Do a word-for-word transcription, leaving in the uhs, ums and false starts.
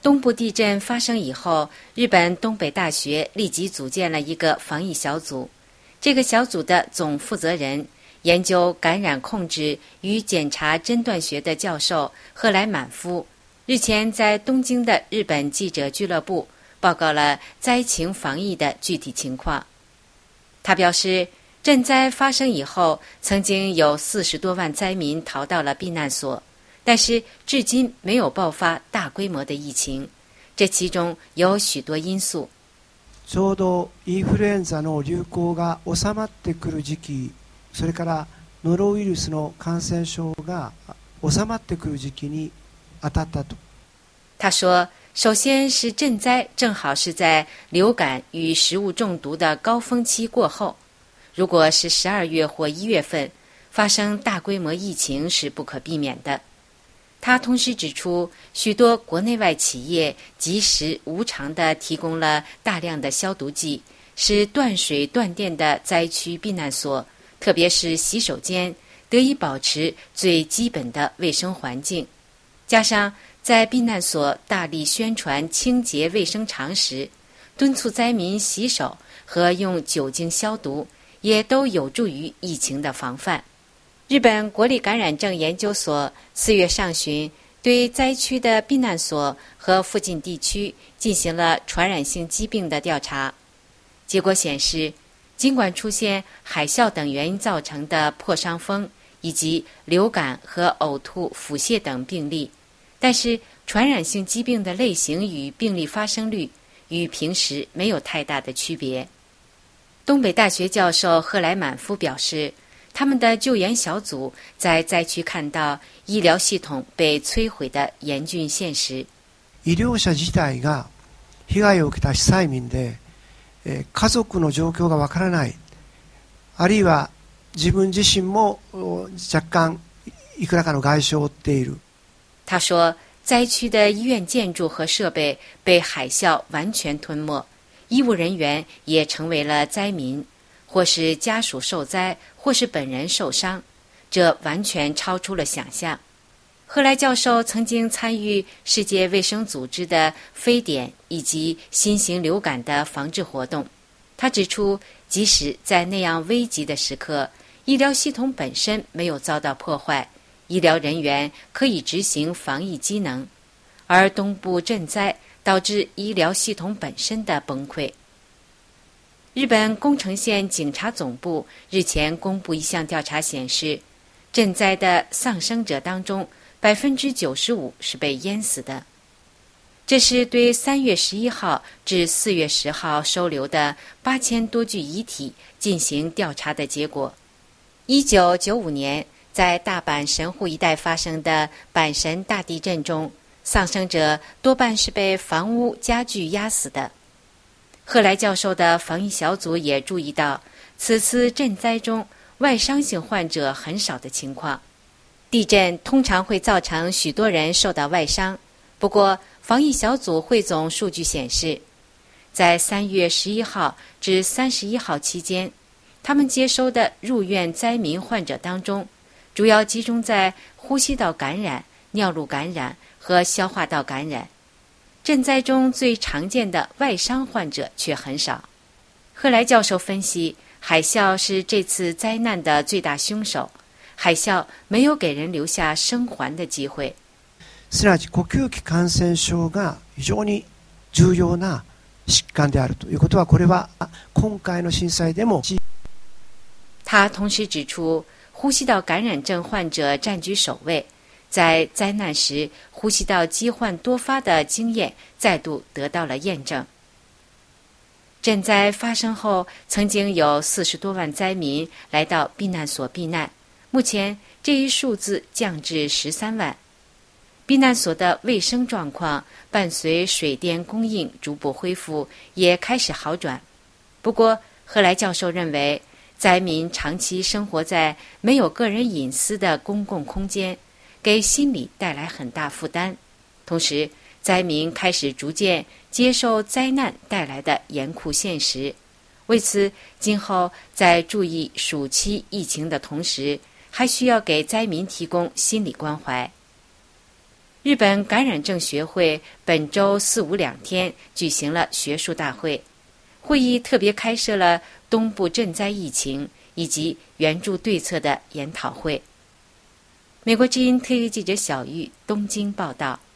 东部地震发生以后，日本东北大学立即组建了一个防疫小组。这个小组的总负责人，研究感染控制与检查诊断学的教授赫莱满夫，日前在东京的日本记者俱乐部报告了灾情防疫的具体情况。他表示，震灾发生以后，曾经有四十多万灾民逃到了避難所，但是至今没有爆发大规模的疫情，这其中有许多因素。 ちょうどインフルエンザの流行が収まってくる時期、それからノロウイルスの感染症が収まってくる時期に当たったと。 他说，首先是震灾正好是在流感与食物中毒的高峰期过后，如果是十二月或一月份发生大规模疫情是不可避免的。他同时指出，许多国内外企业及时无偿地提供了大量的消毒剂，使断水断电的灾区避难所，特别是洗手间，得以保持最基本的卫生环境。加上在避难所大力宣传清洁卫生常识，敦促灾民洗手和用酒精消毒，也都有助于疫情的防范。日本国立感染症研究所四月上旬对灾区的避难所和附近地区进行了传染性疾病的调查，结果显示，尽管出现海啸等原因造成的破伤风以及流感和呕吐、腹泻等病例，但是传染性疾病的类型与病例发生率与平时没有太大的区别。东北大学教授赫莱满夫表示，他们的救援小组在灾区看到医疗系统被摧毁的严峻现实。 医療者自体が被害を受けた被災民で、家族の状況がわからない、あるいは自分自身も若干いくらかの外傷を負っている。 他说，灾区的医院建筑和设备被海啸完全吞没，医务人员也成为了灾民，或是家属受灾，或是本人受伤，这完全超出了想象。赫莱教授曾经参与世界卫生组织的非典以及新型流感的防治活动。他指出，即使在那样危急的时刻，医疗系统本身没有遭到破坏，医疗人员可以执行防疫机能，而东部震灾导致医疗系统本身的崩溃。日本宫城县警察总部日前公布一项调查显示，震灾的丧生者当中，百分之九十五是被淹死的。这是对三月十一号至四月十号收留的八千多具遗体进行调查的结果。一九九五年，在大阪神户一带发生的阪神大地震中，丧生者多半是被房屋家具压死的。赫莱教授的防疫小组也注意到，此次震灾中外伤性患者很少的情况。地震通常会造成许多人受到外伤，不过防疫小组汇总数据显示，在三月十一号至三十一号期间，他们接收的入院灾民患者当中，主要集中在呼吸道感染、尿路感染和消化道感染。震灾中最常见的外伤患者却很少。赫莱教授分析，海啸是这次灾难的最大凶手，海啸没有给人留下生還的機會。 すなわち呼吸器感染症が非常に重要な疾患であるということは、これは今回の震災でも。 他同时指出，呼吸道感染症患者占据首位，在灾难时呼吸道疾患多发的经验再度得到了验证。震灾发生后，曾经有四十多万灾民来到避难所避难，目前这一数字降至十三万。避难所的卫生状况伴随水电供应逐步恢复，也开始好转。不过，赫莱教授认为，灾民长期生活在没有个人隐私的公共空间，给心理带来很大负担。同时，灾民开始逐渐接受灾难带来的严酷现实。为此，今后在注意暑期疫情的同时，还需要给灾民提供心理关怀。 日本感染症学会本周四五两天举行了学术大会，会议特别开设了东部震灾疫情以及援助对策的研讨会。美国之音特约记者小玉东京报道。